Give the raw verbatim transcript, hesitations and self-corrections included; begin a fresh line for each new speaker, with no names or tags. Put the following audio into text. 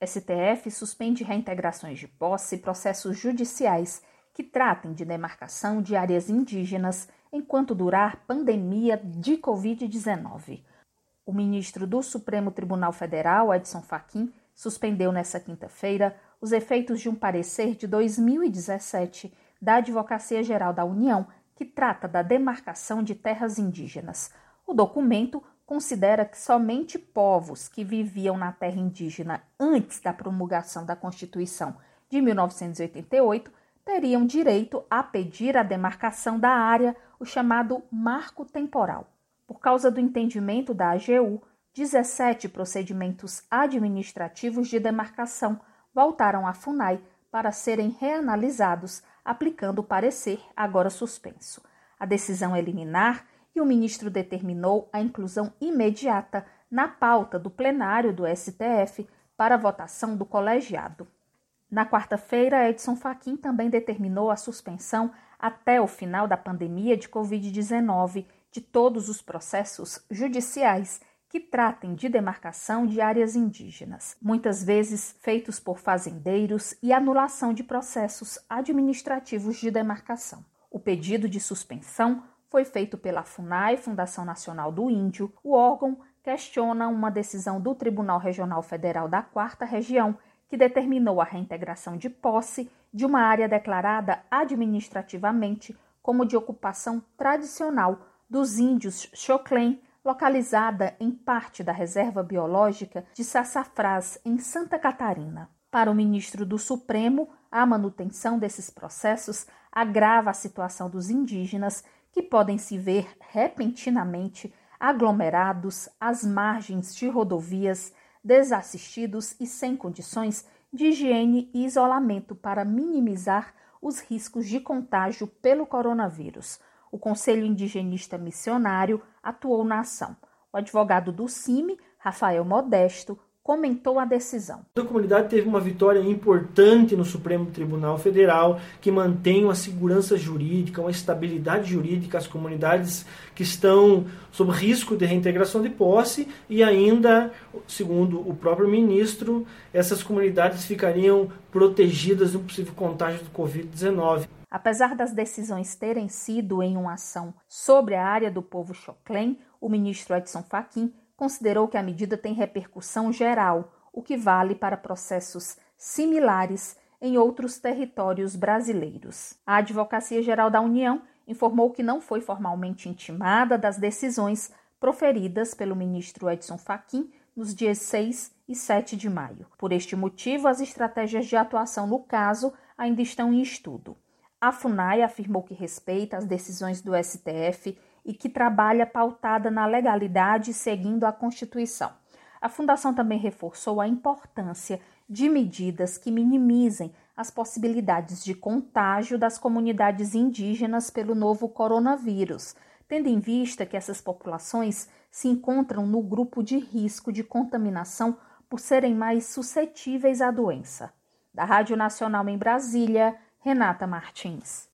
S T F suspende reintegrações de posse e processos judiciais que tratem de demarcação de áreas indígenas enquanto durar pandemia de covid dezenove. O ministro do Supremo Tribunal Federal, Edson Fachin, suspendeu nesta quinta-feira os efeitos de um parecer de dois mil e dezessete da Advocacia Geral da União, que trata da demarcação de terras indígenas. O documento considera que somente povos que viviam na terra indígena antes da promulgação da Constituição de mil novecentos e oitenta e oito teriam direito a pedir a demarcação da área, o chamado marco temporal. Por causa do entendimento da A G U, dezessete procedimentos administrativos de demarcação voltaram à FUNAI para serem reanalisados, aplicando o parecer agora suspenso. A decisão é liminar e o ministro determinou a inclusão imediata na pauta do plenário do S T F para votação do colegiado. Na quarta-feira, Edson Fachin também determinou a suspensão até o final da pandemia de covid dezenove de todos os processos judiciais que tratem de demarcação de áreas indígenas, muitas vezes feitos por fazendeiros, e anulação de processos administrativos de demarcação. O pedido de suspensão foi feito pela FUNAI, Fundação Nacional do Índio. O órgão questiona uma decisão do Tribunal Regional Federal da Quarta Região, que determinou a reintegração de posse de uma área declarada administrativamente como de ocupação tradicional dos índios Xoclen, localizada em parte da reserva biológica de Sassafrás, em Santa Catarina. Para o ministro do Supremo, a manutenção desses processos agrava a situação dos indígenas, que podem se ver repentinamente aglomerados às margens de rodovias, desassistidos e sem condições de higiene e isolamento para minimizar os riscos de contágio pelo coronavírus. O Conselho Indigenista Missionário atuou na ação. O advogado do C I M, Rafael Modesto, comentou a decisão.
A comunidade teve uma vitória importante no Supremo Tribunal Federal, que mantém uma segurança jurídica, uma estabilidade jurídica às comunidades que estão sob risco de reintegração de posse, e ainda, segundo o próprio ministro, essas comunidades ficariam protegidas de um possível contágio do covid dezenove.
Apesar das decisões terem sido em uma ação sobre a área do povo Xoclen, o ministro Edson Fachin considerou que a medida tem repercussão geral, o que vale para processos similares em outros territórios brasileiros. A Advocacia Geral da União informou que não foi formalmente intimada das decisões proferidas pelo ministro Edson Fachin nos dias seis e sete de maio. Por este motivo, as estratégias de atuação no caso ainda estão em estudo. A FUNAI afirmou que respeita as decisões do S T F e que trabalha pautada na legalidade seguindo a Constituição. A Fundação também reforçou a importância de medidas que minimizem as possibilidades de contágio das comunidades indígenas pelo novo coronavírus, tendo em vista que essas populações se encontram no grupo de risco de contaminação por serem mais suscetíveis à doença. Da Rádio Nacional em Brasília, Renata Martins.